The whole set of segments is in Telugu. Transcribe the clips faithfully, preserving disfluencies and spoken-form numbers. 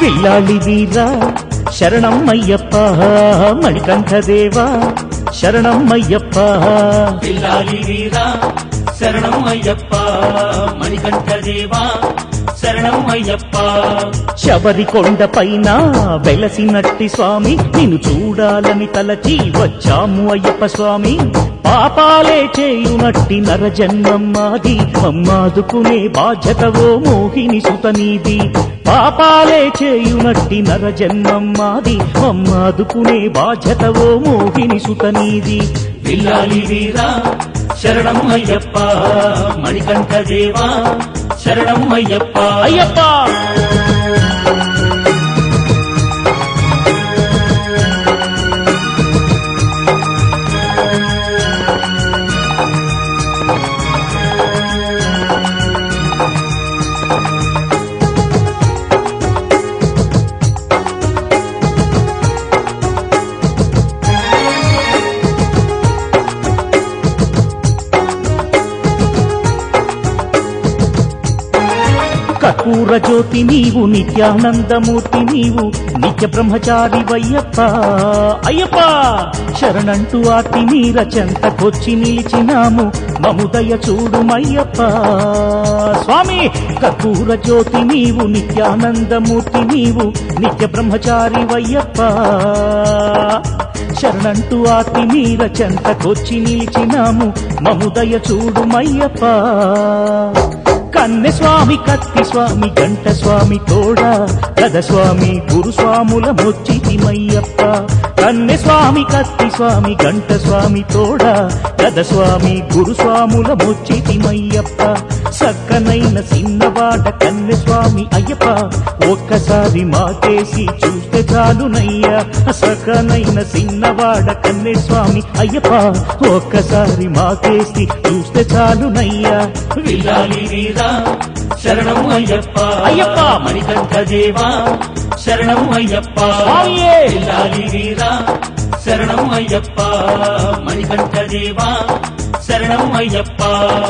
విల్లాళి వీరా శరణమయ్యప్ప మణికంఠదేవా శరణమయ్యప్ప విల్లాలి వీరా శరణం అయ్యప్ప మణికంఠదేవా శరణం అయ్యప్ప శబరికొండ పైన వెలసినట్టి స్వామి నిన్ను చూడాలని తలచి వచ్చాము అయ్యప్ప స్వామి పాపాలే చేయునట్టి నరజన్మమ్మాది మమ్మాదుకునే బాధ్యతవో మోహిని సుతనీది పాపాలే చేయునట్టి నరజన్మమ్మాది మమ్మాదుకునే బాధ్యతవో మోహిని సుతనీది విల్లాలి వీరా శరణం అయ్యప్ప మణికంఠదేవా శరణం అయ్యప్ప అయ్యప్ప కర్పూర జ్యోతి నీవు నిత్యానందమూర్తి నీవు నిత్య బ్రహ్మచారి వయ్యప్ప అయ్యప్ప శరణంటూ ఆర్తి నీర చెంతకొచ్చి నిలిచినాము మముదయ చూడుమయ్యప్ప స్వామి కర్పూర జ్యోతి నీవు నిత్యానందమూర్తి నీవు నిత్య బ్రహ్మచారి వయ్యప్ప శరణంటూ ఆర్తి నీర చెంతకొచ్చి నిలిచినాము మముదయ చూడుమయ్యప్ప కన్నె స్వామి కత్తి స్వామి గంట స్వామి తోడా గద స్వామి గురుస్వాముల మొచ్చితిమయ్యప్ప కన్నె స్వామి కత్తి స్వామి గంట స్వామి తోడా గద స్వామి గురుస్వాముల మొచ్చితిమయ్యప్ప సక్కనైన సిన్నవాడ కన్నె స్వామి అయ్యప్ప ఒక్కసారి మాకేసి చూస్తే చాలునయ్యా సక్కనైన సిన్నవాడ కన్నె స్వామి అయ్యప్ప ఒక్కసారి మాకేసి చూస్తే చాలునయ్యా విల్లాలి వీరా శరణం అయ్యప్ప అయ్యప్ప మణికంఠదేవా శరణం అయ్యప్ప స్వామియే విల్లాలి వీరా శరణం అయ్యప్ప మణికంఠదేవా శరణం అయ్యప్ప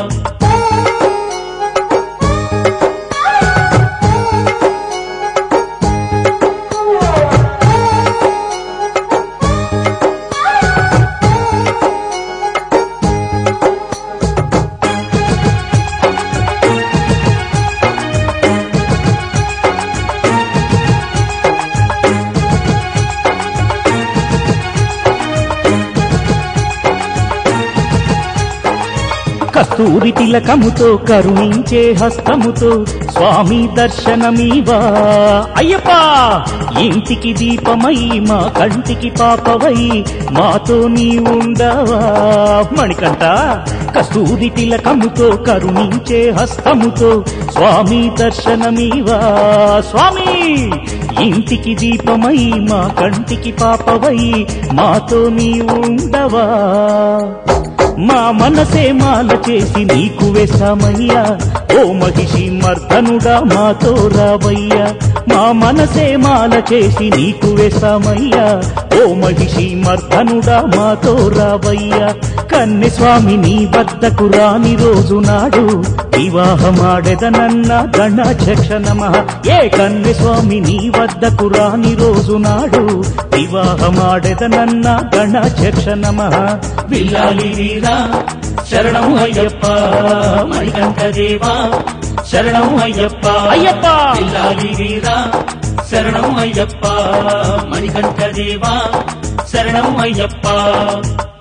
కస్తూరి తిలకముతో కరుణించే హస్తముతో స్వామి దర్శనమీవా అయ్యప్ప ఇంటికి దీపమై మా కంటికి పాపవై మాతో నీ ఉండవా మణికంఠ కస్తూరి తిలకముతో కరుణించే హస్తముతో స్వామి దర్శనమీవా స్వామి ఇంటికి దీపమై మా కంటికి పాపవై మాతో నీ ఉండవా మా మనసే మాల చేసి నీకు వేసామయ్యా ఓ మహిషి మర్దనుడా మాతో రావయ్యా మా మనసే మాల చేసి నీకు వేసామయ్యా ఓ మహిషి మర్దనుడా మాతో రావయ్యా కన్నె స్వామి నీ వద్దకు రాని రోజు నాడు వివాహమాడెదనన్న గణాధ్యక్ష నమః ఏ కన్నె స్వామి నీ వద్దకు రాని రోజు నాడు వివాహమాడెదనన్న గణాధ్యక్ష నమః విల్లాలి వీరా శరణం అయ్యప్ప మణికంఠదేవా శరణం అయ్యప్ప అయ్యప్ప విల్లాలి వీరా శరణం అయ్యప్ప మణికంఠదేవా శరణం అయ్యప్ప